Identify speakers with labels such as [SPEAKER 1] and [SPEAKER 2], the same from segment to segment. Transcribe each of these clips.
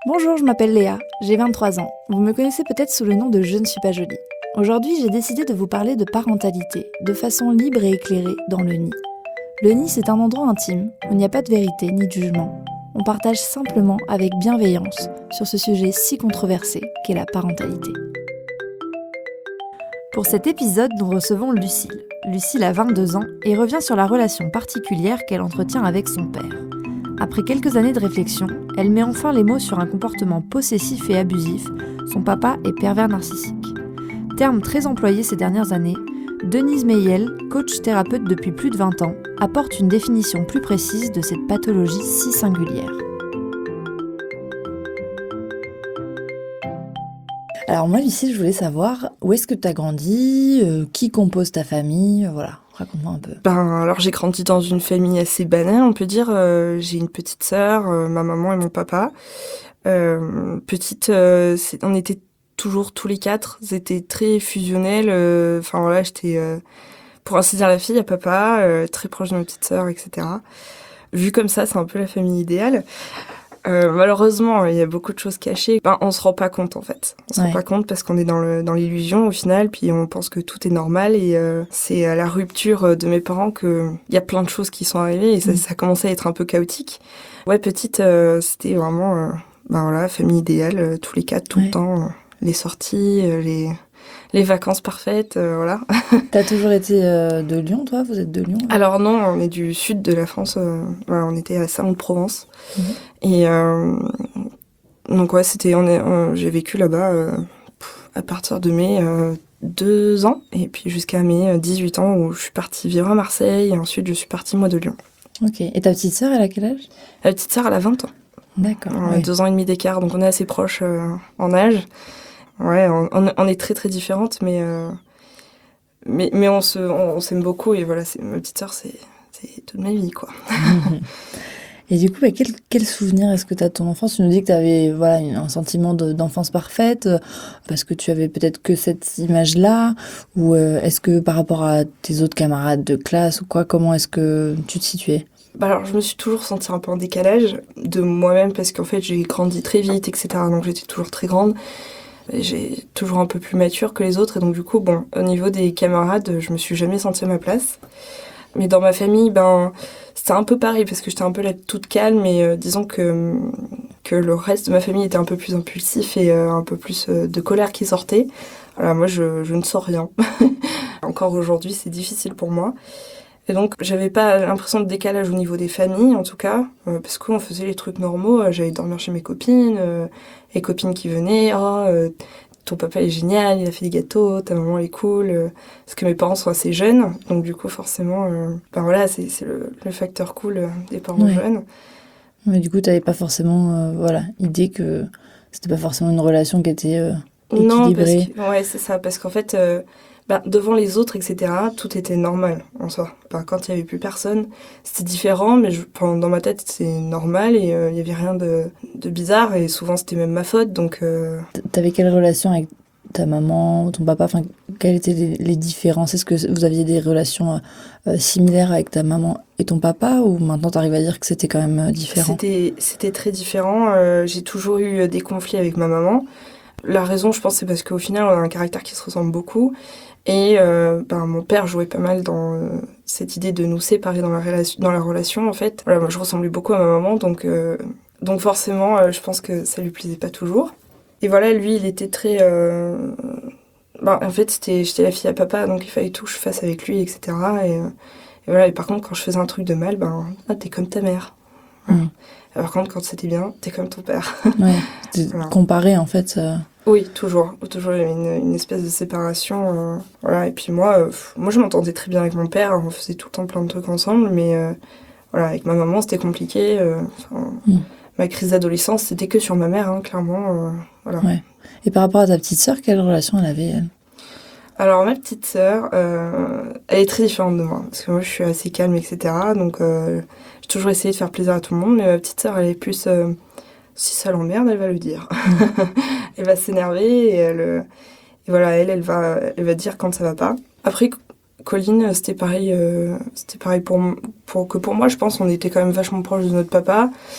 [SPEAKER 1] Bonjour, je m'appelle Léa, j'ai 23 ans. Vous me connaissez peut-être sous le nom de Je ne suis pas jolie. Aujourd'hui, j'ai décidé de vous parler de parentalité, de façon libre et éclairée, dans le nid. Le nid, c'est un endroit intime, où il n'y a pas de vérité ni de jugement. On partage simplement, avec bienveillance, sur ce sujet si controversé qu'est la parentalité. Pour cet épisode, nous recevons Lucille. Lucille a 22 ans et revient sur la relation particulière qu'elle entretient avec son père. Après quelques années de réflexion, elle met enfin les mots sur un comportement possessif et abusif. Son papa est pervers narcissique. Terme très employé ces dernières années, Denise Meyel, coach thérapeute depuis plus de 20 ans, apporte une définition plus précise de cette pathologie si singulière. Alors moi, Lucie, je voulais savoir où est-ce que tu as grandi, qui compose ta famille, voilà, raconte-moi un peu.
[SPEAKER 2] Alors j'ai grandi dans une famille assez banale, on peut dire. J'ai une petite sœur, ma maman et mon papa. On était toujours tous les quatre, c'était très fusionnel. J'étais, pour ainsi dire, la fille à papa, très proche de ma petite sœur, etc. Vu comme ça, c'est un peu la famille idéale. Malheureusement, il y a beaucoup de choses cachées. On se rend pas compte en fait. On se rend pas compte parce qu'on est dans l'illusion au final, puis on pense que tout est normal et c'est à la rupture de mes parents que il y a plein de choses qui sont arrivées et ça a commencé à être un peu chaotique. Ouais, petite, c'était vraiment famille idéale, tous les quatre, tout le temps, les sorties, les vacances parfaites, voilà.
[SPEAKER 1] T'as toujours été de Lyon, toi? Vous êtes de Lyon?
[SPEAKER 2] Alors non, on est du sud de la France. On était à Salon-de-Provence. Et donc ouais, j'ai vécu là-bas à partir de mes 2 ans et puis jusqu'à mes 18 ans où je suis partie vivre à Marseille et ensuite je suis partie moi de Lyon.
[SPEAKER 1] Ok. Et ta petite sœur, elle a quel âge?
[SPEAKER 2] La petite sœur, elle a 20 ans.
[SPEAKER 1] D'accord.
[SPEAKER 2] On a 2 ans et demi d'écart, donc on est assez proches en âge. Ouais, on est très très différentes, mais on s'aime beaucoup et voilà, ma petite sœur, c'est toute ma vie, quoi.
[SPEAKER 1] Et du coup, quel souvenir est-ce que tu as de ton enfance? Tu nous dis que tu avais un sentiment d'enfance parfaite, parce que tu avais peut-être que cette image-là, ou est-ce que par rapport à tes autres camarades de classe ou quoi, comment est-ce que tu te situais?
[SPEAKER 2] Alors, je me suis toujours sentie un peu en décalage de moi-même parce qu'en fait, j'ai grandi très vite, etc. Donc, j'étais toujours très grande. J'ai toujours un peu plus mature que les autres et donc du coup, au niveau des camarades, je me suis jamais sentie à ma place. Mais dans ma famille, c'était un peu pareil parce que j'étais un peu là toute calme et disons que le reste de ma famille était un peu plus impulsif et un peu plus de colère qui sortait. Alors moi, je ne sors rien. Encore aujourd'hui, c'est difficile pour moi. Et donc, j'avais pas l'impression de décalage au niveau des familles, en tout cas, parce qu'on faisait les trucs normaux. J'allais dormir chez mes copines, les copines qui venaient. Ton papa est génial, il a fait des gâteaux, ta maman est cool. Parce que mes parents sont assez jeunes, donc du coup, forcément, c'est le facteur cool des parents jeunes.
[SPEAKER 1] Mais du coup, t'avais pas forcément, idée que c'était pas forcément une relation qui était équilibrée.
[SPEAKER 2] Non, c'est ça, parce qu'en fait... devant les autres, etc., tout était normal en soi. Quand il n'y avait plus personne, c'était différent, mais dans ma tête, c'est normal et il n'y avait rien de bizarre et souvent c'était même ma faute. Donc,
[SPEAKER 1] T'avais quelle relation avec ta maman, ton papa? Enfin, quelles étaient les différences? Est-ce que vous aviez des relations similaires avec ta maman et ton papa ou maintenant t'arrives à dire que c'était quand même différent?
[SPEAKER 2] C'était très différent. J'ai toujours eu des conflits avec ma maman. La raison, je pense, c'est parce qu'au final, on a un caractère qui se ressemble beaucoup. Et mon père jouait pas mal dans cette idée de nous séparer dans la relation, en fait. Voilà, moi, je ressemblais beaucoup à ma maman, donc forcément, je pense que ça lui plaisait pas toujours. Et voilà, lui, il était très... en fait, j'étais la fille à papa, donc il fallait tout que je fasse avec lui, etc. Et voilà, et par contre, quand je faisais un truc de mal, t'es comme ta mère. Voilà. Par contre, quand c'était bien, t'es comme ton père.
[SPEAKER 1] Ouais, voilà. Comparé, en fait...
[SPEAKER 2] Oui, toujours. Toujours, il y avait une espèce de séparation. Voilà. Et puis moi, je m'entendais très bien avec mon père. On faisait tout le temps plein de trucs ensemble. Mais avec ma maman, c'était compliqué. Ma crise d'adolescence, c'était que sur ma mère, hein, clairement. Voilà.
[SPEAKER 1] Ouais. Et par rapport à ta petite sœur, quelle relation elle avait, elle?
[SPEAKER 2] Alors, ma petite sœur, elle est très différente de moi. Parce que moi, je suis assez calme, etc. Donc, j'ai toujours essayé de faire plaisir à tout le monde. Mais ma petite sœur, elle est plus... si ça l'emmerde, elle va le dire. Elle va s'énerver et voilà, elle va dire quand ça va pas. Après, Colline, c'était pareil pour moi. Je pense on était quand même vachement proche de notre papa.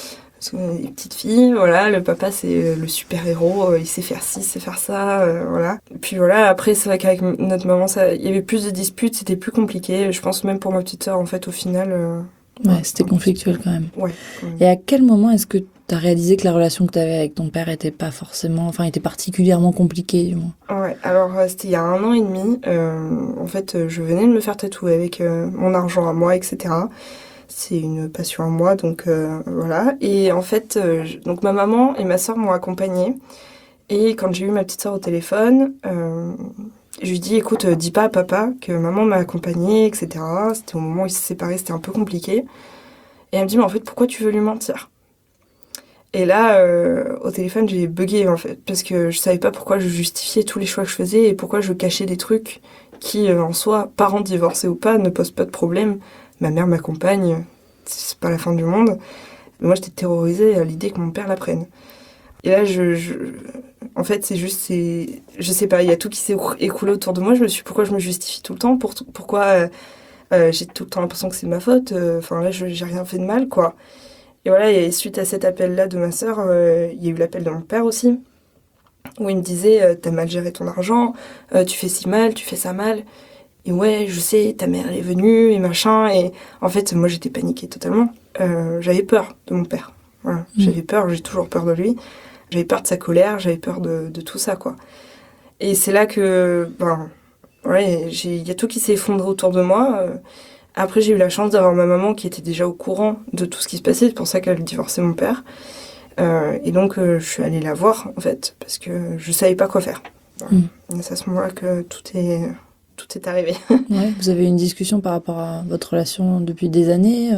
[SPEAKER 2] les petites filles, voilà, le papa c'est le super-héros, il sait faire ci, il sait faire ça, voilà. Et puis voilà, après c'est vrai qu'avec notre maman, il y avait plus de disputes, c'était plus compliqué, je pense même pour ma petite sœur en fait au final.
[SPEAKER 1] Ouais, c'était conflictuel quand même.
[SPEAKER 2] Ouais, quand même.
[SPEAKER 1] Et à quel moment est-ce que t'as réalisé que la relation que t'avais avec ton père était pas forcément, enfin était particulièrement compliquée du moins?
[SPEAKER 2] Ouais, alors c'était il y a 1 an et demi, en fait je venais de me faire tatouer avec mon argent à moi, etc. C'est une passion à moi, donc voilà. Et en fait, donc ma maman et ma sœur m'ont accompagnée. Et quand j'ai eu ma petite sœur au téléphone, je lui dis, écoute, dis pas à papa que maman m'a accompagnée, etc. C'était au moment où ils se séparaient, c'était un peu compliqué. Et elle me dit, mais en fait, pourquoi tu veux lui mentir? Et là, au téléphone, j'ai bugué, en fait, parce que je savais pas pourquoi je justifiais tous les choix que je faisais et pourquoi je cachais des trucs qui, en soi, parents divorcés ou pas, ne posent pas de problème. Ma mère m'accompagne, c'est pas la fin du monde. Mais moi, j'étais terrorisée à l'idée que mon père la prenne. Et là, en fait, je sais pas, il y a tout qui s'est écoulé autour de moi. Je me suis dit, pourquoi je me justifie tout le temps? Pourquoi j'ai tout le temps l'impression que c'est de ma faute? Enfin, là, j'ai rien fait de mal, quoi. Et voilà, et suite à cet appel-là de ma sœur, il y a eu l'appel de mon père aussi, où il me disait, t'as mal géré ton argent, tu fais ci mal, tu fais ça mal. Et ouais, je sais, ta mère elle est venue et machin. Et en fait, moi j'étais paniquée totalement. J'avais peur de mon père. Voilà. J'avais peur, j'ai toujours peur de lui. J'avais peur de sa colère, j'avais peur de tout ça, quoi. Et c'est là que, ben, ouais, il y a tout qui s'est effondré autour de moi. Après, j'ai eu la chance d'avoir ma maman qui était déjà au courant de tout ce qui se passait. C'est pour ça qu'elle divorçait mon père. Et donc, je suis allée la voir, en fait, parce que je savais pas quoi faire. Voilà. Et c'est à ce moment-là que tout est arrivé.
[SPEAKER 1] Ouais, vous avez eu une discussion par rapport à votre relation depuis des années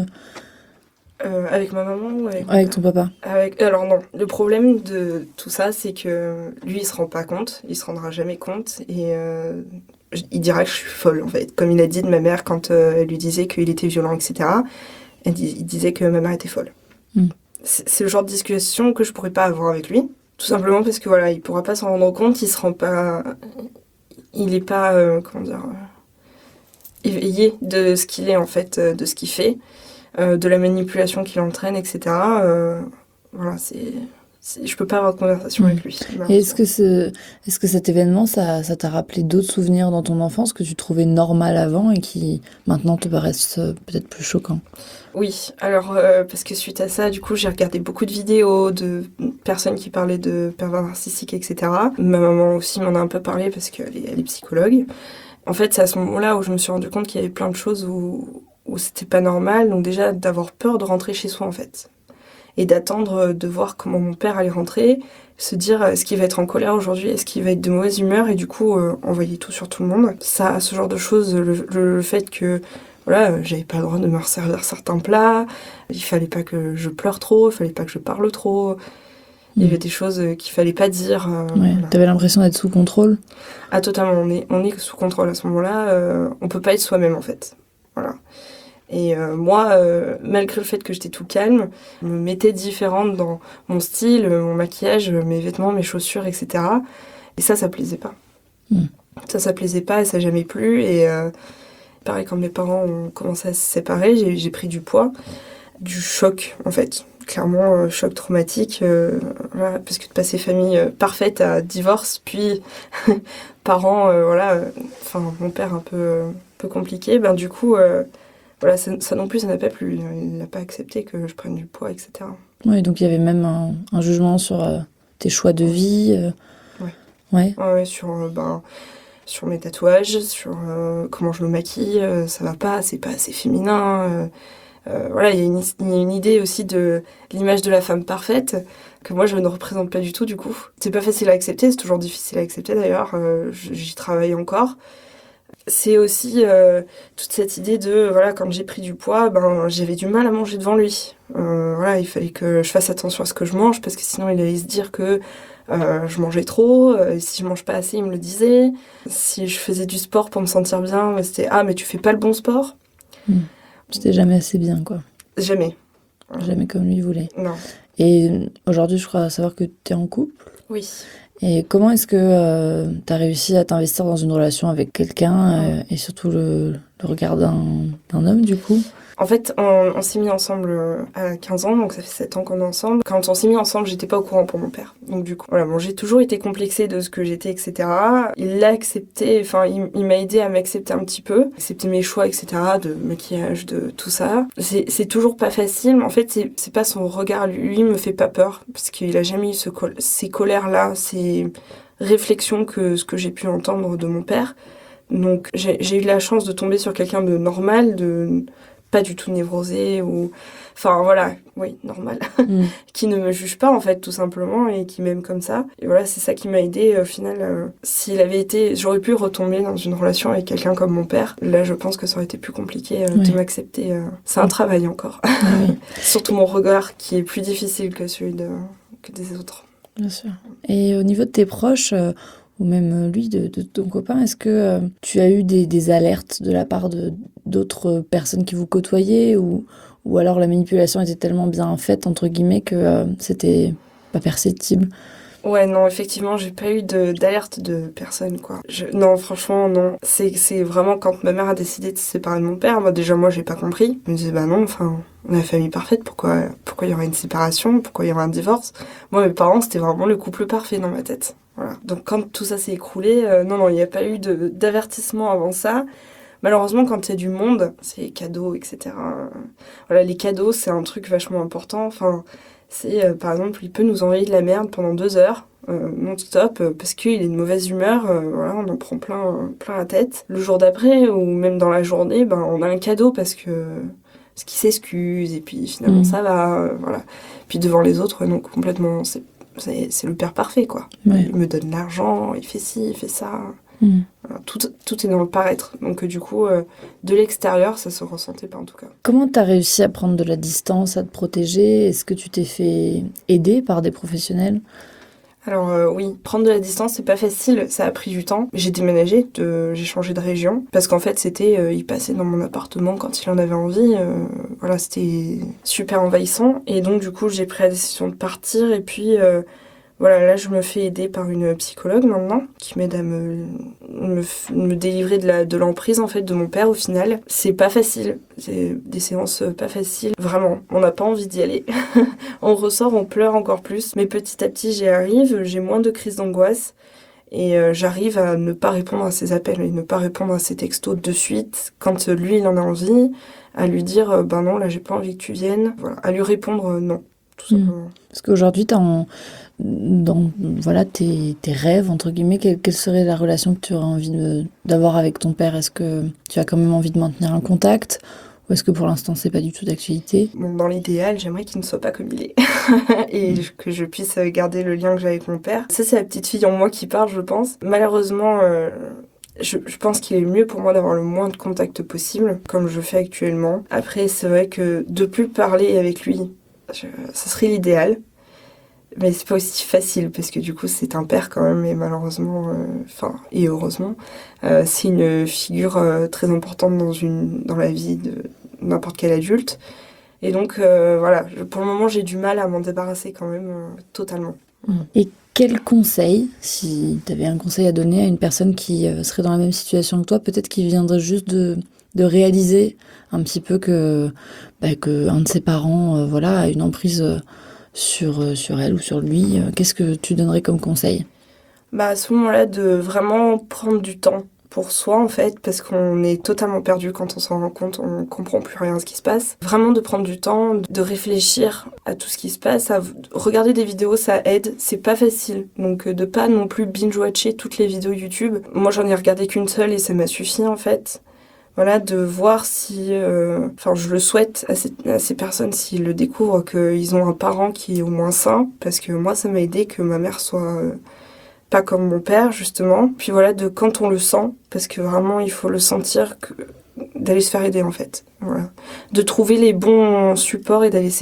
[SPEAKER 2] Avec ma maman ou
[SPEAKER 1] avec ton papa?
[SPEAKER 2] Alors non, le problème de tout ça, c'est que lui, il se rend pas compte, il se rendra jamais compte, et il dira que je suis folle, en fait. Comme il a dit de ma mère quand elle lui disait qu'il était violent, etc. Il disait que ma mère était folle. C'est le genre de discussion que je pourrais pas avoir avec lui, tout simplement parce que voilà, il pourra pas s'en rendre compte, il est pas, comment dire, éveillé de ce qu'il est, en fait, de ce qu'il fait. De la manipulation qu'il entraîne, etc. Voilà, je peux pas avoir de conversation avec lui.
[SPEAKER 1] Et est-ce que cet événement, ça t'a rappelé d'autres souvenirs dans ton enfance que tu trouvais normal avant et qui maintenant te paraissent peut-être plus choquants?
[SPEAKER 2] Oui, alors parce que suite à ça, du coup, j'ai regardé beaucoup de vidéos de personnes qui parlaient de pervers narcissiques, etc. Ma maman aussi m'en a un peu parlé parce qu'elle est psychologue. En fait, c'est à ce moment-là où je me suis rendu compte qu'il y avait plein de choses où c'était pas normal, donc déjà d'avoir peur de rentrer chez soi en fait. Et d'attendre de voir comment mon père allait rentrer, se dire est-ce qu'il va être en colère aujourd'hui, est-ce qu'il va être de mauvaise humeur, et du coup envoyer tout sur tout le monde. Ça, ce genre de choses, le fait que voilà, j'avais pas le droit de me resservir certains plats, il fallait pas que je pleure trop, il fallait pas que je parle trop. Il y avait des choses qu'il fallait pas dire.
[SPEAKER 1] Ouais, voilà. T'avais l'impression d'être sous contrôle?
[SPEAKER 2] Ah totalement, on est sous contrôle à ce moment-là, on peut pas être soi-même en fait. Voilà. Et moi, malgré le fait que j'étais tout calme, je me mettais différente dans mon style, mon maquillage, mes vêtements, mes chaussures, etc. Et ça plaisait pas. Ça plaisait pas et ça n'a jamais plu. Et pareil, quand mes parents ont commencé à se séparer, j'ai pris du poids, du choc en fait. Clairement, choc traumatique, voilà, parce que de passer famille parfaite à divorce, puis parents, voilà, enfin mon père un peu compliqué, ben du coup... Voilà, ça non plus, ça n'a pas plu. Il n'a pas accepté que je prenne du poids, etc.
[SPEAKER 1] Oui, donc il y avait même un jugement sur tes choix de vie. Ouais,
[SPEAKER 2] sur mes tatouages, sur comment je me maquille, ça va pas, c'est pas assez féminin. Voilà, il y a une idée aussi de l'image de la femme parfaite que moi je ne représente pas du tout, du coup. C'est pas facile à accepter, c'est toujours difficile à accepter d'ailleurs. J'y travaille encore. C'est aussi toute cette idée de, voilà, quand j'ai pris du poids, ben, j'avais du mal à manger devant lui. Voilà, il fallait que je fasse attention à ce que je mange, parce que sinon il allait se dire que je mangeais trop, et si je mange pas assez, il me le disait. Si je faisais du sport pour me sentir bien, c'était « Ah, mais tu fais pas le bon sport ?»
[SPEAKER 1] C'était jamais assez bien, quoi.
[SPEAKER 2] Jamais.
[SPEAKER 1] Jamais comme lui voulait.
[SPEAKER 2] Non.
[SPEAKER 1] Et aujourd'hui, je crois savoir que tu es en couple.
[SPEAKER 2] Oui.
[SPEAKER 1] Et comment est-ce que tu as réussi à t'investir dans une relation avec quelqu'un et surtout le regard d'un homme, du coup?
[SPEAKER 2] En fait, on s'est mis ensemble à 15 ans, donc ça fait 7 ans qu'on est ensemble. Quand on s'est mis ensemble, j'étais pas au courant pour mon père. Donc du coup, voilà, bon, j'ai toujours été complexée de ce que j'étais, etc. Il l'a accepté, enfin, il m'a aidé à m'accepter un petit peu, accepter mes choix, etc., de maquillage, de tout ça. C'est toujours pas facile. En fait, c'est pas son regard, lui me fait pas peur, parce qu'il a jamais eu ces colères-là, ces réflexions que ce que j'ai pu entendre de mon père. Donc j'ai eu la chance de tomber sur quelqu'un de normal, de pas du tout névrosé ou enfin voilà, oui, normal, qui ne me juge pas en fait tout simplement et qui m'aime comme ça. Et voilà, c'est ça qui m'a aidée au final. S'il avait été, j'aurais pu retomber dans une relation avec quelqu'un comme mon père. Là, je pense que ça aurait été plus compliqué de m'accepter. C'est un travail encore. Surtout mon regard qui est plus difficile que celui que des autres.
[SPEAKER 1] Bien sûr. Et au niveau de tes proches, ou même lui, de ton copain, est-ce que tu as eu des alertes de la part d'autres personnes qui vous côtoyaient ou alors la manipulation était tellement bien faite, entre guillemets, que c'était pas perceptible?
[SPEAKER 2] Ouais, non, effectivement, j'ai pas eu d'alerte de personne, quoi. Non, franchement, non. C'est vraiment quand ma mère a décidé de se séparer de mon père, bah, déjà, moi, j'ai pas compris. Je me disais, bah non, enfin, on a la famille parfaite, pourquoi il y aurait une séparation, pourquoi il y aurait un divorce? Moi, mes parents, c'était vraiment le couple parfait dans ma tête. Voilà. Donc, quand tout ça s'est écroulé, non, il n'y a pas eu d'avertissement avant ça. Malheureusement, quand il y a du monde, c'est les cadeaux, etc. Voilà, les cadeaux, c'est un truc vachement important. Enfin, c'est, par exemple, il peut nous envoyer de la merde pendant 2 heures, non-stop, parce qu'il est de mauvaise humeur, voilà, on en prend plein la tête. Le jour d'après, ou même dans la journée, ben, on a un cadeau parce qu'il s'excuse, et puis finalement ça va, voilà. Puis devant les autres, non, complètement, c'est le père parfait, quoi. Ouais. Il me donne l'argent, il fait ci, il fait ça. Voilà, tout est dans le paraître. Donc du coup, de l'extérieur, ça se ressentait pas en tout cas.
[SPEAKER 1] Comment t'as réussi à prendre de la distance, à te protéger? Est-ce que tu t'es fait aider par des professionnels?
[SPEAKER 2] Alors oui, prendre de la distance, c'est pas facile, ça a pris du temps. J'ai déménagé, j'ai changé de région, parce qu'en fait, il passait dans mon appartement quand il en avait envie. Voilà, c'était super envahissant. Et donc du coup, j'ai pris la décision de partir, et puis... Voilà, là, je me fais aider par une psychologue maintenant, qui m'aide à me délivrer de l'emprise, en fait, de mon père, au final. C'est pas facile. C'est des séances pas faciles. Vraiment, on n'a pas envie d'y aller. On ressort, on pleure encore plus. Mais petit à petit, j'y arrive. J'ai moins de crises d'angoisse. Et j'arrive à ne pas répondre à ses appels et ne pas répondre à ses textos de suite. Quand lui, il en a envie, à lui dire, ben non, là, j'ai pas envie que tu viennes. Voilà, à lui répondre non, tout simplement.
[SPEAKER 1] Parce qu'aujourd'hui, dans voilà, tes rêves, entre guillemets, quelle serait la relation que tu aurais envie d'avoir avec ton père? Est-ce que tu as quand même envie de maintenir un contact? Ou est-ce que pour l'instant, c'est pas du tout d'actualité?
[SPEAKER 2] Bon, dans l'idéal, j'aimerais qu'il ne soit pas comme il est. Et que je puisse garder le lien que j'ai avec mon père. Ça, c'est la petite fille en moi qui parle, je pense. Malheureusement, je pense qu'il est mieux pour moi d'avoir le moins de contact possible, comme je fais actuellement. Après, c'est vrai que de plus parler avec lui, ça serait l'idéal. Mais c'est pas aussi facile parce que du coup c'est un père quand même et malheureusement, et heureusement, c'est une figure très importante dans la vie de n'importe quel adulte. Et donc voilà, pour le moment j'ai du mal à m'en débarrasser quand même totalement.
[SPEAKER 1] Et quel conseil, si tu avais un conseil à donner à une personne qui serait dans la même situation que toi, peut-être qui viendrait juste de réaliser un petit peu que un de ses parents voilà, a une emprise sur elle ou sur lui, qu'est-ce que tu donnerais comme conseil?
[SPEAKER 2] À ce moment-là, de vraiment prendre du temps pour soi, en fait, parce qu'on est totalement perdu quand on s'en rend compte, on comprend plus rien à ce qui se passe. Vraiment de prendre du temps, de réfléchir à tout ce qui se passe, à regarder des vidéos, ça aide, c'est pas facile. Donc de pas non plus binge-watcher toutes les vidéos YouTube. Moi, j'en ai regardé qu'une seule et ça m'a suffi, en fait. Voilà, de voir si... je le souhaite à ces personnes s'ils le découvrent qu'ils ont un parent qui est au moins sain, parce que moi, ça m'a aidé que ma mère soit pas comme mon père, justement. Puis voilà, de quand on le sent, parce que vraiment, il faut le sentir, d'aller se faire aider, en fait. Voilà. De trouver les bons supports et d'aller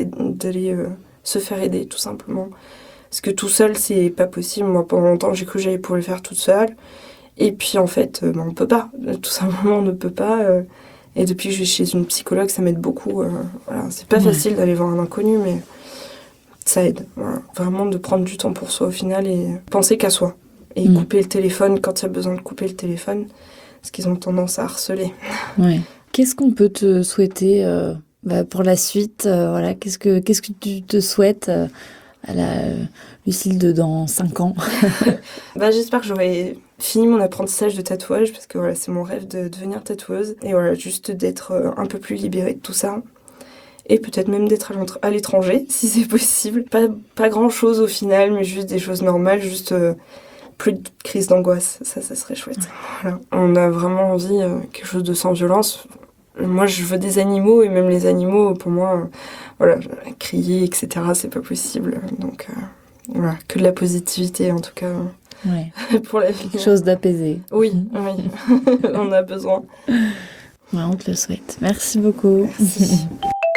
[SPEAKER 2] se faire aider, tout simplement. Parce que tout seul, c'est pas possible. Moi, pendant longtemps, j'ai cru que j'allais pouvoir le faire toute seule. Et puis en fait, on peut pas. Tout simplement, on ne peut pas. Et depuis que je vais chez une psychologue, ça m'aide beaucoup. Voilà. C'est pas facile d'aller voir un inconnu, mais ça aide. Voilà. Vraiment de prendre du temps pour soi au final et penser qu'à soi. Et couper le téléphone quand il y a besoin de couper le téléphone. Parce qu'ils ont tendance à harceler.
[SPEAKER 1] Ouais. Qu'est-ce qu'on peut te souhaiter Pour la suite, voilà, qu'est-ce que tu te souhaites à la Lucille de dans 5 ans?
[SPEAKER 2] J'espère que j'aurai fini mon apprentissage de tatouage, parce que voilà, c'est mon rêve de devenir tatoueuse. Et voilà, juste d'être un peu plus libérée de tout ça. Et peut-être même d'être à l'étranger, si c'est possible. Pas grand-chose au final, mais juste des choses normales, juste plus de crise d'angoisse. Ça serait chouette. Voilà. On a vraiment envie quelque chose de sans violence. Moi, je veux des animaux, et même les animaux, pour moi, voilà, crier, etc., c'est pas possible. Donc, voilà, que de la positivité, en tout cas, pour la vie.
[SPEAKER 1] Quelque chose d'apaisé.
[SPEAKER 2] Oui, on a besoin.
[SPEAKER 1] Ouais, on te le souhaite. Merci beaucoup.
[SPEAKER 2] Merci.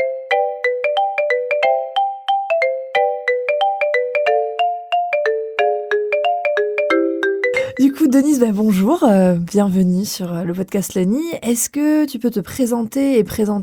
[SPEAKER 1] Du coup, Denise, bonjour, bienvenue sur le podcast Lani. Est-ce que tu peux te présenter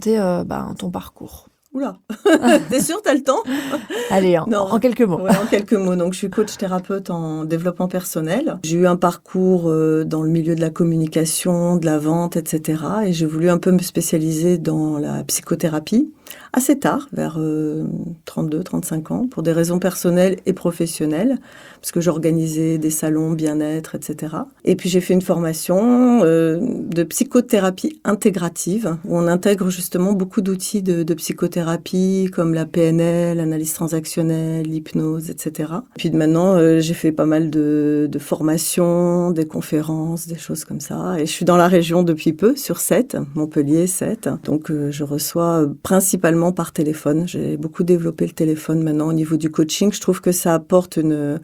[SPEAKER 1] ton parcours?
[SPEAKER 3] Oula, t'es sûre, t'as le temps?
[SPEAKER 1] Allez, en quelques mots.
[SPEAKER 3] Ouais, en quelques mots. Donc, je suis coach thérapeute en développement personnel. J'ai eu un parcours dans le milieu de la communication, de la vente, etc. Et j'ai voulu un peu me spécialiser dans la psychothérapie assez tard, vers 32, 35 ans, pour des raisons personnelles et professionnelles, parce que j'organisais des salons bien-être, etc. Et puis, j'ai fait une formation de psychothérapie intégrative, où on intègre justement beaucoup d'outils de psychothérapie, comme la PNL, l'analyse transactionnelle, l'hypnose, etc. Puis maintenant, j'ai fait pas mal de formations, des conférences, des choses comme ça. Et je suis dans la région depuis peu, sur 7, Montpellier 7. Donc, je reçois principalement par téléphone. J'ai beaucoup développé le téléphone maintenant au niveau du coaching. Je trouve que ça apporte une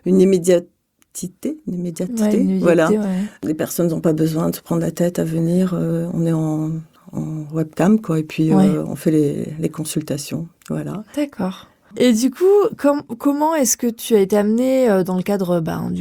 [SPEAKER 3] immédiateté. Voilà. Ouais. Les personnes n'ont pas besoin de se prendre la tête à venir. On est en webcam, quoi. Et puis, on fait les consultations. Voilà.
[SPEAKER 1] D'accord. Et du coup, comment est-ce que tu as été amenée dans le cadre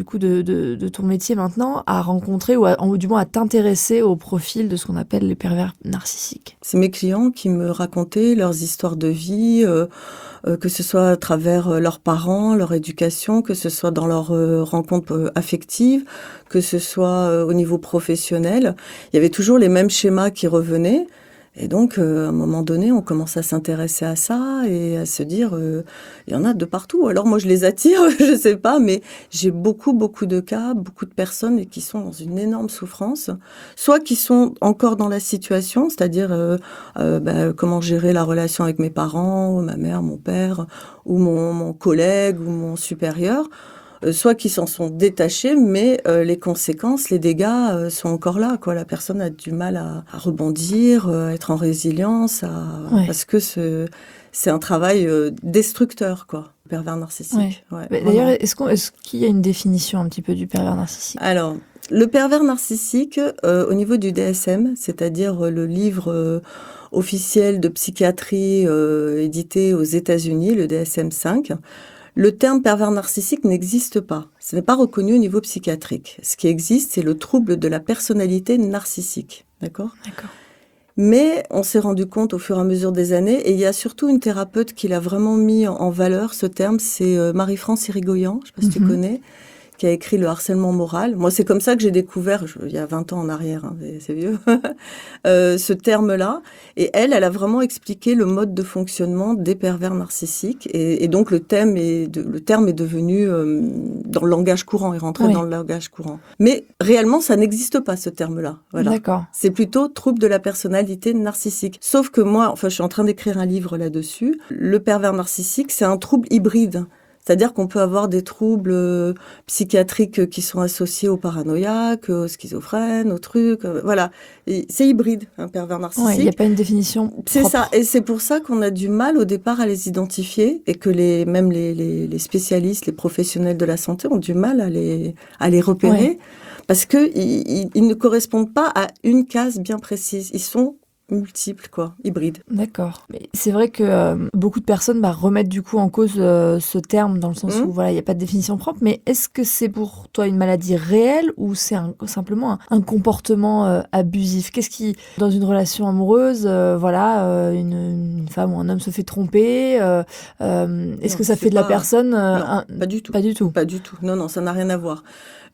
[SPEAKER 1] de ton métier maintenant à rencontrer ou du moins à t'intéresser au profil de ce qu'on appelle les pervers narcissiques?
[SPEAKER 3] C'est mes clients qui me racontaient leurs histoires de vie, que ce soit à travers leurs parents, leur éducation, que ce soit dans leurs rencontres affectives, que ce soit au niveau professionnel. Il y avait toujours les mêmes schémas qui revenaient. Et donc, à un moment donné, on commence à s'intéresser à ça et à se dire, il y en a de partout. Alors moi, je les attire, je sais pas, mais j'ai beaucoup de cas, beaucoup de personnes qui sont dans une énorme souffrance, soit qui sont encore dans la situation, c'est-à-dire comment gérer la relation avec mes parents, ou ma mère, mon père, ou mon collègue, ou mon supérieur. Soit qui s'en sont détachés, mais les conséquences, les dégâts sont encore là, quoi. La personne a du mal à rebondir, à être en résilience, parce que c'est un travail destructeur, quoi. Pervers narcissique.
[SPEAKER 1] Ouais, d'ailleurs, est-ce qu'il y a une définition un petit peu du pervers narcissique?
[SPEAKER 3] Alors, le pervers narcissique, au niveau du DSM, c'est-à-dire le livre officiel de psychiatrie édité aux États-Unis, le DSM-5, le terme pervers narcissique n'existe pas. Ce n'est pas reconnu au niveau psychiatrique. Ce qui existe, c'est le trouble de la personnalité narcissique. D'accord ?
[SPEAKER 1] D'accord.
[SPEAKER 3] Mais on s'est rendu compte au fur et à mesure des années, et il y a surtout une thérapeute qui l'a vraiment mis en valeur, ce terme, c'est Marie-France Irigoyen, je ne sais pas si tu connais, qui a écrit Le harcèlement moral. Moi, c'est comme ça que j'ai découvert, il y a 20 ans en arrière, c'est vieux, ce terme-là. Et elle a vraiment expliqué le mode de fonctionnement des pervers narcissiques. Et donc, le terme est devenu dans le langage courant, est rentré dans le langage courant. Mais réellement, ça n'existe pas, ce terme-là. Voilà.
[SPEAKER 1] D'accord.
[SPEAKER 3] C'est plutôt trouble de la personnalité narcissique. Sauf que moi, je suis en train d'écrire un livre là-dessus. Le pervers narcissique, c'est un trouble hybride. C'est-à-dire qu'on peut avoir des troubles psychiatriques qui sont associés au paranoïaque, aux schizophrènes, aux trucs. Voilà. Et c'est hybride, un pervers narcissique.
[SPEAKER 1] Il n'y a pas une définition propre.
[SPEAKER 3] C'est ça. Et c'est pour ça qu'on a du mal au départ à les identifier et que même les spécialistes, les professionnels de la santé ont du mal à les repérer parce que ils ne correspondent pas à une case bien précise. Ils sont multiples, hybrides.
[SPEAKER 1] D'accord. Mais c'est vrai que beaucoup de personnes remettent du coup en cause ce terme dans le sens où il n'y a pas de définition propre, mais est-ce que c'est pour toi une maladie réelle ou c'est simplement un comportement abusif? Qu'est-ce qui, dans une relation amoureuse, une femme ou un homme se fait tromper, est-ce que ça fait de la personne...
[SPEAKER 3] Non, pas du tout.
[SPEAKER 1] Pas du tout.
[SPEAKER 3] Pas du tout. Non, ça n'a rien à voir.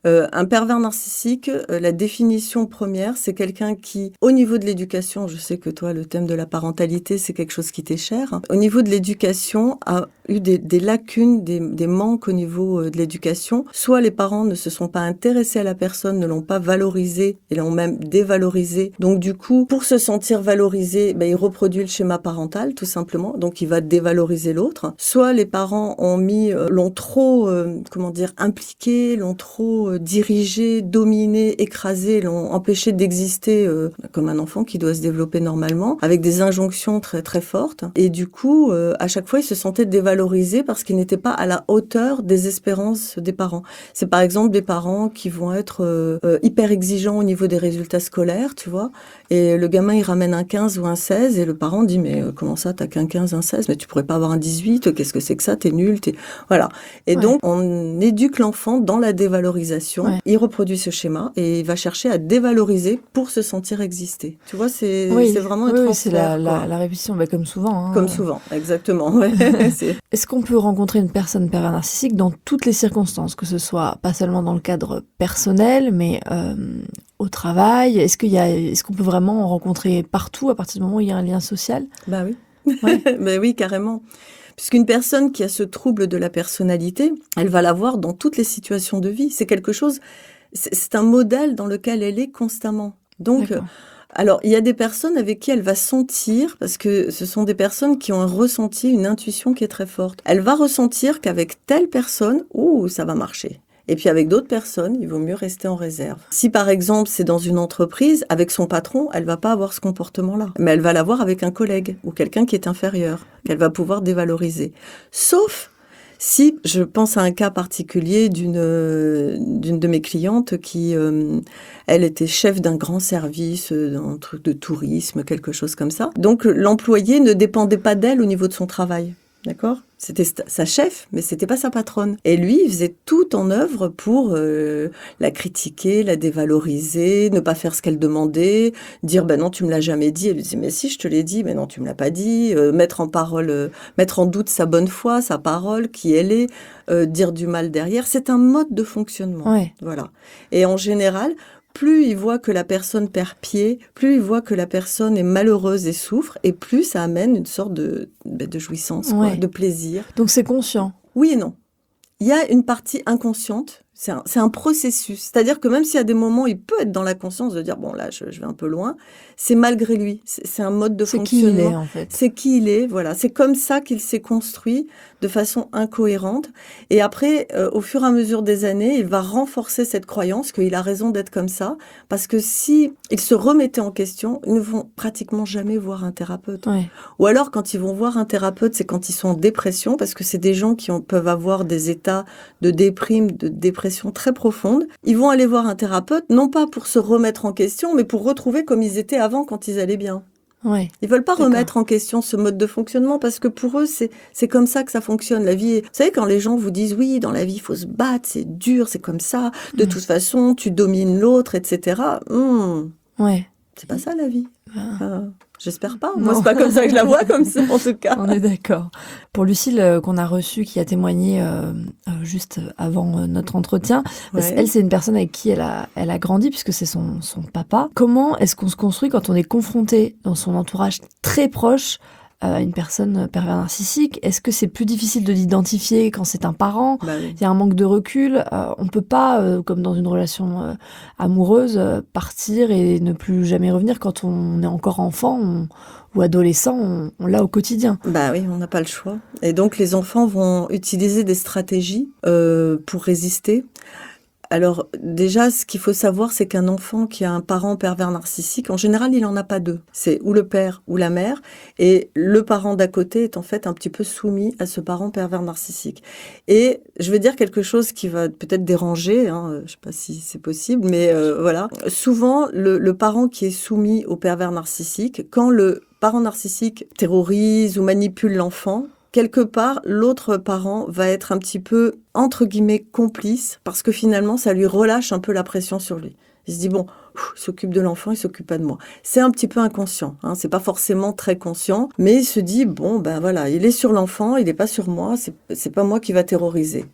[SPEAKER 3] Un pervers narcissique, la définition première, c'est quelqu'un qui, au niveau de l'éducation, je sais que toi, le thème de la parentalité, c'est quelque chose qui t'est cher, au niveau de l'éducation, a eu des lacunes, des manques au niveau de l'éducation. Soit les parents ne se sont pas intéressés à la personne, ne l'ont pas valorisé et l'ont même dévalorisé. Donc du coup, pour se sentir valorisé, il reproduit le schéma parental, tout simplement. Donc il va dévaloriser l'autre. Soit les parents l'ont trop, impliqué, l'ont trop dirigé, dominé, écrasé, l'ont empêché d'exister comme un enfant qui doit se développer normalement, avec des injonctions très très fortes. Et du coup, à chaque fois, ils se sentaient dévalorisés parce qu'ils n'étaient pas à la hauteur des espérances des parents. C'est par exemple des parents qui vont être hyper exigeants au niveau des résultats scolaires, tu vois, et le gamin il ramène un 15 ou un 16 et le parent dit mais comment ça t'as qu'un 15, un 16, mais tu pourrais pas avoir un 18, qu'est-ce que c'est que ça, t'es nul, voilà. Et donc on éduque l'enfant dans la dévalorisation, il reproduit ce schéma et il va chercher à dévaloriser pour se sentir exister. Tu vois, c'est vraiment un transfert.
[SPEAKER 1] C'est la répétition, comme souvent.
[SPEAKER 3] Comme souvent, exactement.
[SPEAKER 1] Est-ce qu'on peut rencontrer une personne pervers narcissique dans toutes les circonstances, que ce soit pas seulement dans le cadre personnel, mais au travail? Est-ce qu'on peut vraiment en rencontrer partout à partir du moment où il y a un lien social?
[SPEAKER 3] Bah oui. Oui, carrément. Puisqu'une personne qui a ce trouble de la personnalité, elle va l'avoir dans toutes les situations de vie. C'est quelque chose, c'est un modèle dans lequel elle est constamment. Donc, alors, il y a des personnes avec qui elle va sentir, parce que ce sont des personnes qui ont un ressenti, une intuition qui est très forte. Elle va ressentir qu'avec telle personne, ça va marcher. Et puis avec d'autres personnes, il vaut mieux rester en réserve. Si par exemple c'est dans une entreprise, avec son patron, elle va pas avoir ce comportement-là. Mais elle va l'avoir avec un collègue ou quelqu'un qui est inférieur, qu'elle va pouvoir dévaloriser. Sauf si, je pense à un cas particulier d'une de mes clientes qui, elle était chef d'un grand service, un truc de tourisme, quelque chose comme ça. Donc l'employé ne dépendait pas d'elle au niveau de son travail. D'accord ? C'était sa chef, mais c'était pas sa patronne. Et lui, il faisait tout en œuvre pour la critiquer, la dévaloriser, ne pas faire ce qu'elle demandait, dire non, tu me l'as jamais dit. Elle lui disait mais si, je te l'ai dit, mais non, tu me l'as pas dit. Mettre en doute sa bonne foi, sa parole, qui elle est, dire du mal derrière. C'est un mode de fonctionnement. Voilà. Et en général, plus il voit que la personne perd pied, plus il voit que la personne est malheureuse et souffre, et plus ça amène une sorte de jouissance, de plaisir.
[SPEAKER 1] Donc c'est conscient.
[SPEAKER 3] Oui et non. Il y a une partie inconsciente, c'est un processus. C'est-à-dire que même s'il y a des moments où il peut être dans la conscience de dire bon là je vais un peu loin, c'est malgré lui. C'est un mode de fonctionnement.
[SPEAKER 1] C'est qui il est en fait.
[SPEAKER 3] C'est qui il est, voilà. C'est comme ça qu'il s'est construit de façon incohérente. Et après, au fur et à mesure des années, il va renforcer cette croyance qu'il a raison d'être comme ça, parce que si ils se remettaient en question, ils ne vont pratiquement jamais voir un thérapeute. Ou alors quand ils vont voir un thérapeute, c'est quand ils sont en dépression, parce que c'est des gens qui peuvent avoir des états de déprime, de dépression très profonde. Ils vont aller voir un thérapeute, non pas pour se remettre en question, mais pour retrouver comme ils étaient avant quand ils allaient bien. Ils veulent pas remettre en question ce mode de fonctionnement parce que pour eux, c'est comme ça que ça fonctionne. La vie, vous savez, quand les gens vous disent oui, dans la vie, il faut se battre, c'est dur, c'est comme ça, de toute façon, tu domines l'autre, etc. C'est pas ça la vie. J'espère pas. Moi, c'est pas comme ça que je la vois, comme ça, en tout cas.
[SPEAKER 1] On est d'accord. Pour Lucille, qu'on a reçue, qui a témoigné juste avant notre entretien, elle, c'est une personne avec qui elle a grandi, puisque c'est son papa. Comment est-ce qu'on se construit quand on est confronté dans son entourage très proche à une personne pervers narcissique? Est-ce que c'est plus difficile de l'identifier quand c'est un parent? Il y a un manque de recul. On peut pas, comme dans une relation amoureuse, partir et ne plus jamais revenir. Quand on est encore enfant ou adolescent, on l'a au quotidien.
[SPEAKER 3] Oui, on n'a pas le choix. Et donc les enfants vont utiliser des stratégies pour résister. Alors déjà, ce qu'il faut savoir, c'est qu'un enfant qui a un parent pervers narcissique, en général, il n'en a pas deux. C'est ou le père ou la mère, et le parent d'à côté est en fait un petit peu soumis à ce parent pervers narcissique. Et je vais dire quelque chose qui va peut-être déranger, je ne sais pas si c'est possible, mais voilà. Souvent, le parent qui est soumis au pervers narcissique, quand le parent narcissique terrorise ou manipule l'enfant, quelque part, l'autre parent va être un petit peu, entre guillemets, complice, parce que finalement, ça lui relâche un peu la pression sur lui. Il se dit, bon, il s'occupe de l'enfant, il s'occupe pas de moi. C'est un petit peu inconscient, c'est pas forcément très conscient, mais il se dit, bon, voilà, il est sur l'enfant, il est pas sur moi, c'est pas moi qui va terroriser.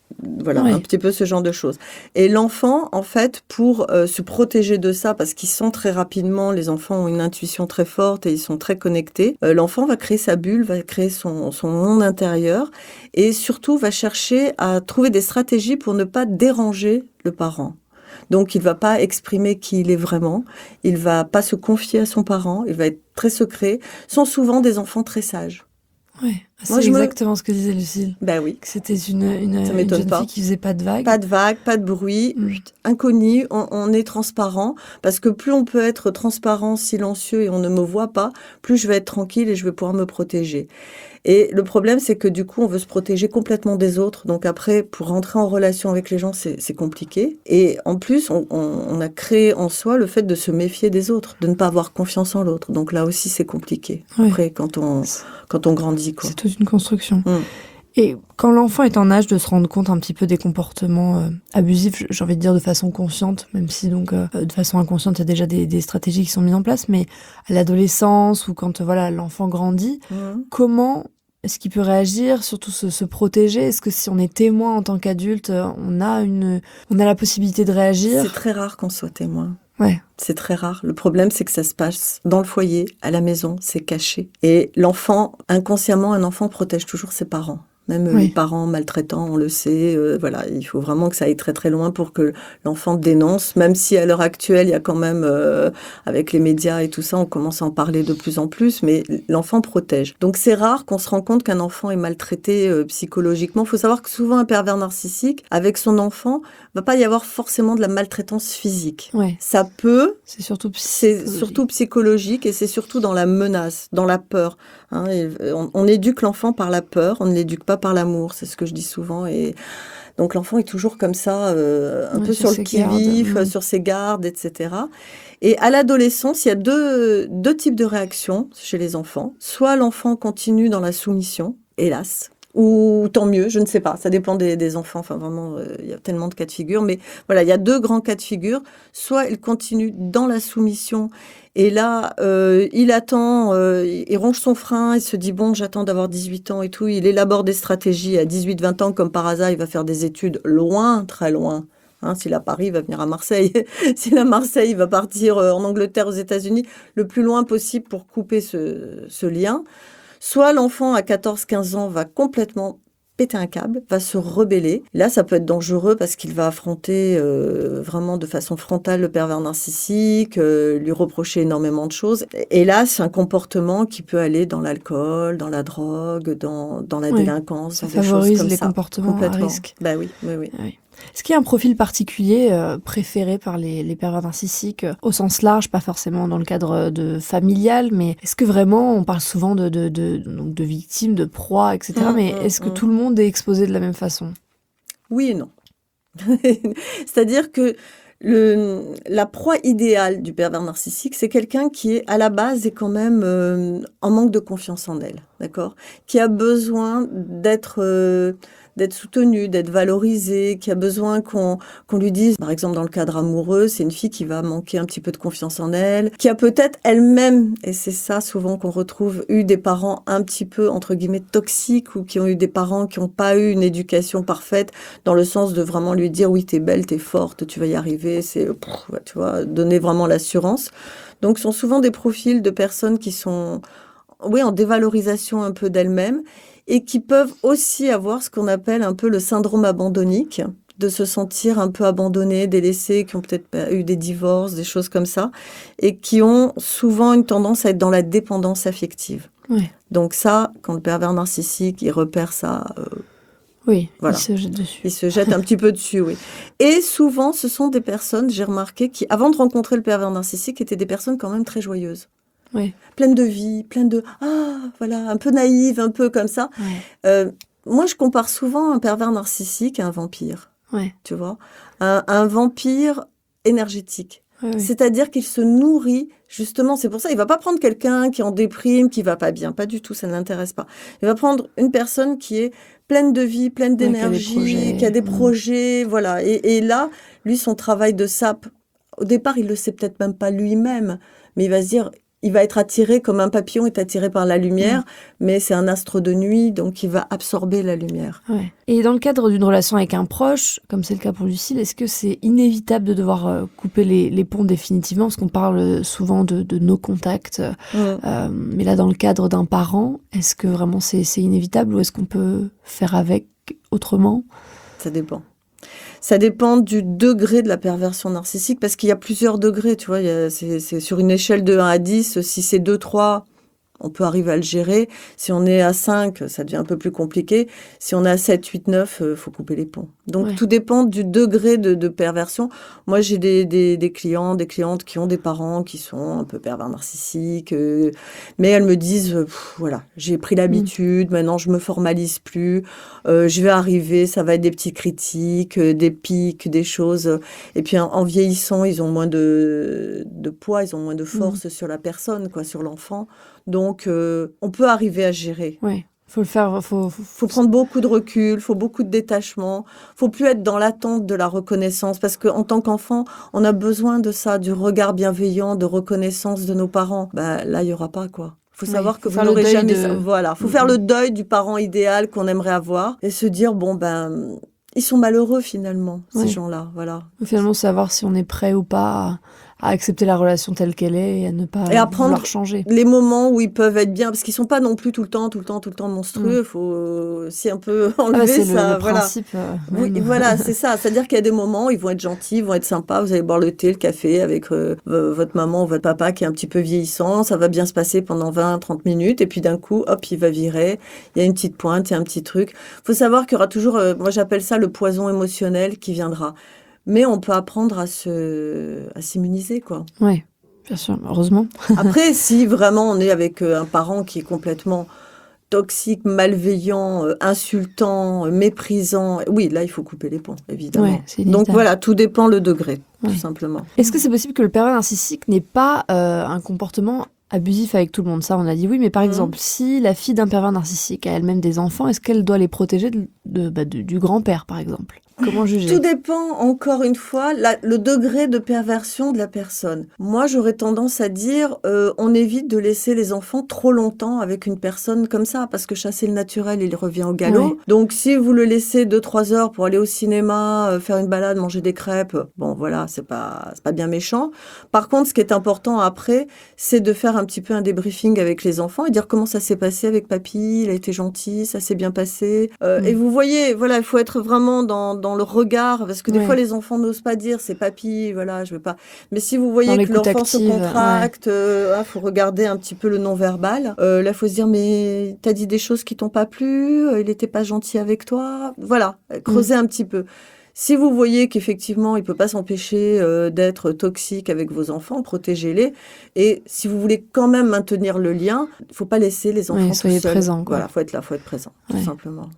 [SPEAKER 3] Voilà, un petit peu ce genre de choses. Et l'enfant, en fait, pour se protéger de ça, parce qu'ils sont très rapidement, les enfants ont une intuition très forte et ils sont très connectés, l'enfant va créer sa bulle, va créer son monde intérieur et surtout va chercher à trouver des stratégies pour ne pas déranger le parent. Donc, il va pas exprimer qui il est vraiment, il va pas se confier à son parent, il va être très secret. Ce sont souvent des enfants très sages.
[SPEAKER 1] Ouais, c'est exactement ce que disait Lucille.
[SPEAKER 3] Ben oui.
[SPEAKER 1] Que c'était une jeune fille qui faisait pas de vagues.
[SPEAKER 3] Pas de vagues, pas de bruit, inconnu, on est transparent, parce que plus on peut être transparent, silencieux et on ne me voit pas, plus je vais être tranquille et je vais pouvoir me protéger. Et le problème, c'est que du coup, on veut se protéger complètement des autres. Donc après, pour rentrer en relation avec les gens, c'est compliqué. Et en plus, on a créé en soi le fait de se méfier des autres, de ne pas avoir confiance en l'autre. Donc là aussi, c'est compliqué.
[SPEAKER 1] Oui.
[SPEAKER 3] Après, quand on grandit, quoi.
[SPEAKER 1] C'est toute une construction. Et quand l'enfant est en âge de se rendre compte un petit peu des comportements abusifs, j'ai envie de dire de façon consciente, même si donc de façon inconsciente, il y a déjà des stratégies qui sont mises en place, mais à l'adolescence ou quand l'enfant grandit, comment est-ce qu'il peut réagir, surtout se protéger? Est-ce que si on est témoin en tant qu'adulte, on a la possibilité de réagir?
[SPEAKER 3] C'est très rare qu'on soit témoin.
[SPEAKER 1] Ouais.
[SPEAKER 3] C'est très rare. Le problème, c'est que ça se passe dans le foyer, à la maison, c'est caché. Et l'enfant, inconsciemment, un enfant protège toujours ses parents. Même les parents maltraitants, on le sait. Voilà, il faut vraiment que ça aille très très loin pour que l'enfant dénonce. Même si à l'heure actuelle, il y a quand même, avec les médias et tout ça, on commence à en parler de plus en plus. Mais l'enfant protège. Donc c'est rare qu'on se rend compte qu'un enfant est maltraité psychologiquement. Il faut savoir que souvent un pervers narcissique, avec son enfant, va pas y avoir forcément de la maltraitance physique.
[SPEAKER 1] Ouais.
[SPEAKER 3] Ça peut.
[SPEAKER 1] C'est surtout
[SPEAKER 3] psychologique et c'est surtout dans la menace, dans la peur. Hein, on éduque l'enfant par la peur, on ne l'éduque pas par l'amour, c'est ce que je dis souvent. Et donc l'enfant est toujours comme ça, un peu sur le qui-vive, sur ses gardes, etc. Et à l'adolescence, il y a deux types de réactions chez les enfants. Soit l'enfant continue dans la soumission, hélas, ou tant mieux, je ne sais pas, ça dépend des enfants, enfin vraiment, il y a tellement de cas de figure, mais voilà, il y a deux grands cas de figure. Soit il continue dans la soumission, et là, il attend, il ronge son frein, il se dit, bon, j'attends d'avoir 18 ans et tout, il élabore des stratégies à 18-20 ans, comme par hasard, il va faire des études loin, très loin. Hein, s'il est à Paris, il va venir à Marseille. S'il est à Marseille, il va partir en Angleterre, aux États-Unis, le plus loin possible pour couper ce lien. Soit l'enfant à 14-15 ans va complètement péter un câble, va se rebeller. Là, ça peut être dangereux parce qu'il va affronter vraiment de façon frontale le pervers narcissique, lui reprocher énormément de choses. Et là, c'est un comportement qui peut aller dans l'alcool, dans la drogue, dans la délinquance.
[SPEAKER 1] Ça favorise les comportements à risque.
[SPEAKER 3] Bah oui, oui.
[SPEAKER 1] Est-ce qu'il y a un profil particulier préféré par les pervers narcissiques au sens large, pas forcément dans le cadre de familial, mais est-ce que vraiment on parle souvent de victimes, de proies, etc. Mais est-ce que tout le monde est exposé de la même façon?
[SPEAKER 3] Oui et non. C'est-à-dire que la proie idéale du pervers narcissique, c'est quelqu'un qui est à la base est quand même en manque de confiance en elle, d'accord, qui a besoin d'être soutenu, d'être valorisé, qui a besoin qu'on lui dise, par exemple dans le cadre amoureux, c'est une fille qui va manquer un petit peu de confiance en elle, qui a peut-être elle-même, et c'est ça souvent qu'on retrouve, eu des parents un petit peu entre guillemets toxiques ou qui ont eu des parents qui n'ont pas eu une éducation parfaite dans le sens de vraiment lui dire oui t'es belle, t'es forte, tu vas y arriver, c'est tu vois, donner vraiment l'assurance. Donc ce sont souvent des profils de personnes qui sont en dévalorisation un peu d'elles-mêmes et qui peuvent aussi avoir ce qu'on appelle un peu le syndrome abandonnique, de se sentir un peu abandonnés, délaissés, qui ont peut-être eu des divorces, des choses comme ça, et qui ont souvent une tendance à être dans la dépendance affective.
[SPEAKER 1] Oui.
[SPEAKER 3] Donc ça, quand le pervers narcissique, il repère ça...
[SPEAKER 1] oui,
[SPEAKER 3] voilà.
[SPEAKER 1] Il se jette dessus.
[SPEAKER 3] Il se jette un petit peu dessus, oui. Et souvent, ce sont des personnes, j'ai remarqué, qui, avant de rencontrer le pervers narcissique, étaient des personnes quand même très joyeuses.
[SPEAKER 1] Oui.
[SPEAKER 3] Pleine de vie, pleine de voilà, un peu naïve, un peu comme ça.
[SPEAKER 1] Ouais.
[SPEAKER 3] Moi, je compare souvent un pervers narcissique à un vampire.
[SPEAKER 1] Ouais.
[SPEAKER 3] Tu vois, un vampire énergétique.
[SPEAKER 1] Ouais.
[SPEAKER 3] C'est-à-dire qu'il se nourrit, justement, c'est pour ça, il va pas prendre quelqu'un qui est en déprime, qui va pas bien, pas du tout, ça ne l'intéresse pas. Il va prendre une personne qui est pleine de vie, pleine d'énergie, qui a des projets, voilà. Et là, lui, son travail de sape, au départ, il le sait peut-être même pas lui-même, mais il va se dire, il va être attiré comme un papillon est attiré par la lumière, mais c'est un astre de nuit, donc il va absorber la lumière.
[SPEAKER 1] Ouais. Et dans le cadre d'une relation avec un proche, comme c'est le cas pour Lucille, est-ce que c'est inévitable de devoir couper les ponts définitivement? Parce qu'on parle souvent de nos contacts. Mais là, dans le cadre d'un parent, est-ce que vraiment c'est inévitable ou est-ce qu'on peut faire avec autrement?
[SPEAKER 3] Ça dépend. Ça dépend du degré de la perversion narcissique, parce qu'il y a plusieurs degrés, tu vois. C'est sur une échelle de 1 à 10, si c'est 2, 3, on peut arriver à le gérer. Si on est à 5, ça devient un peu plus compliqué. Si on est à 7, 8, 9, faut couper les ponts. Donc, tout dépend du degré de perversion. Moi, j'ai des clients, des clientes qui ont des parents qui sont un peu pervers narcissiques, mais elles me disent, voilà, j'ai pris l'habitude, maintenant je me formalise plus, je vais arriver, ça va être des petites critiques, des pics, des choses. Et puis, en vieillissant, ils ont moins de poids, ils ont moins de force sur la personne, quoi, sur l'enfant. Donc, on peut arriver à gérer.
[SPEAKER 1] Oui, faut le faire.
[SPEAKER 3] Faut prendre beaucoup de recul, faut beaucoup de détachement. Faut plus être dans l'attente de la reconnaissance, parce qu'en tant qu'enfant, on a besoin de ça, du regard bienveillant, de reconnaissance de nos parents. Bah là, il y aura pas, quoi. Faut savoir que vous n'aurez jamais ça. Voilà, faut faire le deuil du parent idéal qu'on aimerait avoir et se dire bon ben ils sont malheureux finalement ces gens-là, voilà.
[SPEAKER 1] Finalement, savoir si on est prêt ou pas à accepter la relation telle qu'elle est et à ne pas vouloir changer.
[SPEAKER 3] Les moments où ils peuvent être bien, parce qu'ils sont pas non plus tout le temps monstrueux. Faut aussi un peu enlever
[SPEAKER 1] c'est
[SPEAKER 3] ça.
[SPEAKER 1] le principe.
[SPEAKER 3] Oui, voilà, c'est ça. C'est-à-dire qu'il y a des moments où ils vont être gentils, ils vont être sympas. Vous allez boire le thé, le café avec votre maman ou votre papa qui est un petit peu vieillissant. Ça va bien se passer pendant 20-30 minutes. Et puis d'un coup, hop, il va virer. Il y a une petite pointe, il y a un petit truc. Faut savoir qu'il y aura toujours, moi j'appelle ça le poison émotionnel qui viendra. Mais on peut apprendre à s'immuniser, quoi.
[SPEAKER 1] Oui, bien sûr, heureusement.
[SPEAKER 3] Après, si vraiment on est avec un parent qui est complètement toxique, malveillant, insultant, méprisant, oui, là, il faut couper les ponts, évidemment.
[SPEAKER 1] Ouais,
[SPEAKER 3] donc voilà, tout dépend le degré, tout simplement.
[SPEAKER 1] Est-ce que c'est possible que le pervers narcissique n'ait pas un comportement abusif avec tout le monde? Ça, on a dit oui, mais par exemple, si la fille d'un pervers narcissique a elle-même des enfants, est-ce qu'elle doit les protéger du grand-père, par exemple? Comment juger?
[SPEAKER 3] Tout dépend, encore une fois, le degré de perversion de la personne. Moi, j'aurais tendance à dire, on évite de laisser les enfants trop longtemps avec une personne comme ça, parce que chasser le naturel, il revient au galop. Oui. Donc, si vous le laissez 2-3 heures pour aller au cinéma, faire une balade, manger des crêpes, bon, voilà, c'est pas bien méchant. Par contre, ce qui est important après, c'est de faire un petit peu un débriefing avec les enfants et dire comment ça s'est passé avec papy, il a été gentil, ça s'est bien passé. Et vous voyez, voilà, il faut être vraiment dans le regard, parce que des fois les enfants n'osent pas dire c'est papy, voilà, je veux pas. Mais si vous voyez que l'enfant se contracte, faut regarder un petit peu le non-verbal. Là, faut se dire mais t'as dit des choses qui t'ont pas plu, il était pas gentil avec toi, voilà, creuser un petit peu. Si vous voyez qu'effectivement, il peut pas s'empêcher d'être toxique avec vos enfants, protégez-les. Et si vous voulez quand même maintenir le lien, il faut pas laisser les enfants tout seuls.
[SPEAKER 1] Soyez présents, quoi.
[SPEAKER 3] Voilà, faut être là, faut être présent, tout simplement.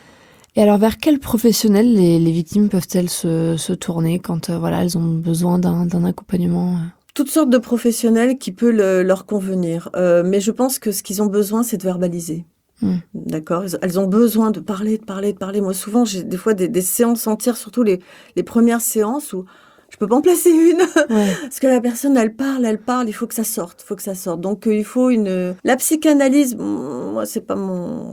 [SPEAKER 1] Et alors, vers quel professionnel les victimes peuvent-elles se tourner quand elles ont besoin d'un accompagnement?
[SPEAKER 3] Toutes sortes de professionnels qui peuvent leur convenir. Mais je pense que ce qu'ils ont besoin, c'est de verbaliser. D'accord. Elles ont besoin de parler. Moi, souvent, j'ai des fois des séances entières, surtout les premières séances où je peux pas en placer une. Parce que la personne, elle parle, il faut que ça sorte, Donc, il faut la psychanalyse, moi, c'est pas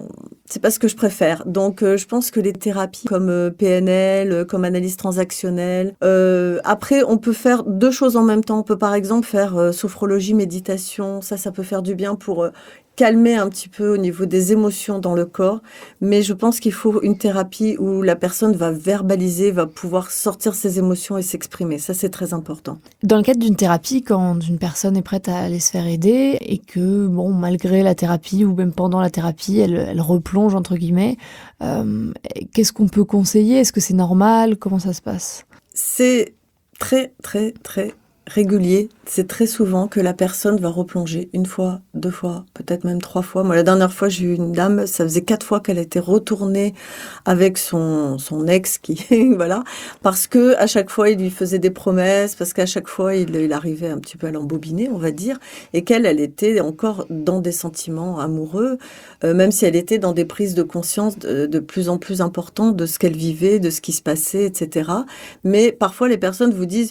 [SPEAKER 3] ce que je préfère. Donc, je pense que les thérapies comme PNL, comme analyse transactionnelle, après, on peut faire 2 choses en même temps. On peut, par exemple, faire sophrologie, méditation. Ça peut faire du bien pour calmer un petit peu au niveau des émotions dans le corps, mais je pense qu'il faut une thérapie où la personne va verbaliser, va pouvoir sortir ses émotions et s'exprimer. Ça, c'est très important.
[SPEAKER 1] Dans le cadre d'une thérapie, quand une personne est prête à aller se faire aider et que, bon, malgré la thérapie ou même pendant la thérapie, elle replonge, entre guillemets, qu'est-ce qu'on peut conseiller? Est-ce que c'est normal? Comment ça se passe?
[SPEAKER 3] C'est très, très, très régulier. C'est très souvent que la personne va replonger 1 fois, 2 fois, peut-être même 3 fois. Moi, la dernière fois, j'ai eu une dame, ça faisait 4 fois qu'elle était retournée avec son ex voilà, parce que à chaque fois, il lui faisait des promesses, parce qu'à chaque fois, il arrivait un petit peu à l'embobiner, on va dire, et elle était encore dans des sentiments amoureux, même si elle était dans des prises de conscience de plus en plus importantes de ce qu'elle vivait, de ce qui se passait, etc. Mais parfois, les personnes vous disent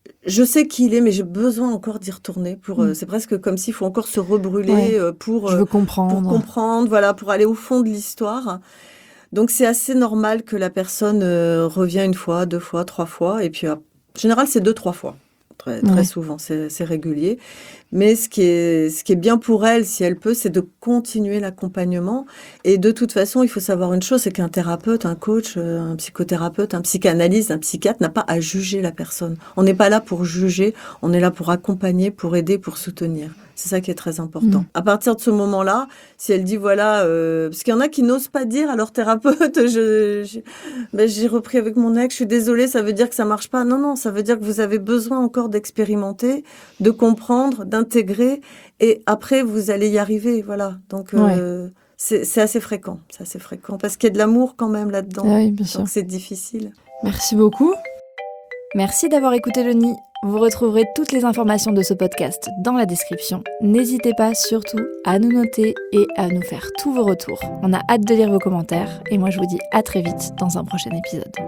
[SPEAKER 3] je sais qui il est, mais j'ai besoin encore d'y retourner. C'est presque comme s'il faut encore se rebrûler pour
[SPEAKER 1] Je veux comprendre.
[SPEAKER 3] Pour comprendre, voilà, pour aller au fond de l'histoire. Donc c'est assez normal que la personne revient 1 fois, 2 fois, 3 fois, et puis en général c'est 2-3 fois. Très souvent, c'est régulier. Mais ce qui est bien pour elle, si elle peut, c'est de continuer l'accompagnement. Et de toute façon, il faut savoir une chose, c'est qu'un thérapeute, un coach, un psychothérapeute, un psychanalyste, un psychiatre n'a pas à juger la personne. On n'est pas là pour juger, on est là pour accompagner, pour aider, pour soutenir. C'est ça qui est très important. À partir de ce moment-là, si elle dit voilà, parce qu'il y en a qui n'osent pas dire à leur thérapeute, j'ai repris avec mon ex, je suis désolée, ça veut dire que ça marche pas. Non, ça veut dire que vous avez besoin encore d'expérimenter, de comprendre, d'intégrer, et après vous allez y arriver, voilà. Donc c'est assez fréquent, parce qu'il y a de l'amour quand même là-dedans.
[SPEAKER 1] Oui, bien sûr.
[SPEAKER 3] Donc c'est difficile.
[SPEAKER 1] Merci beaucoup. Merci d'avoir écouté le Nid. Vous retrouverez toutes les informations de ce podcast dans la description. N'hésitez pas surtout à nous noter et à nous faire tous vos retours. On a hâte de lire vos commentaires et moi je vous dis à très vite dans un prochain épisode.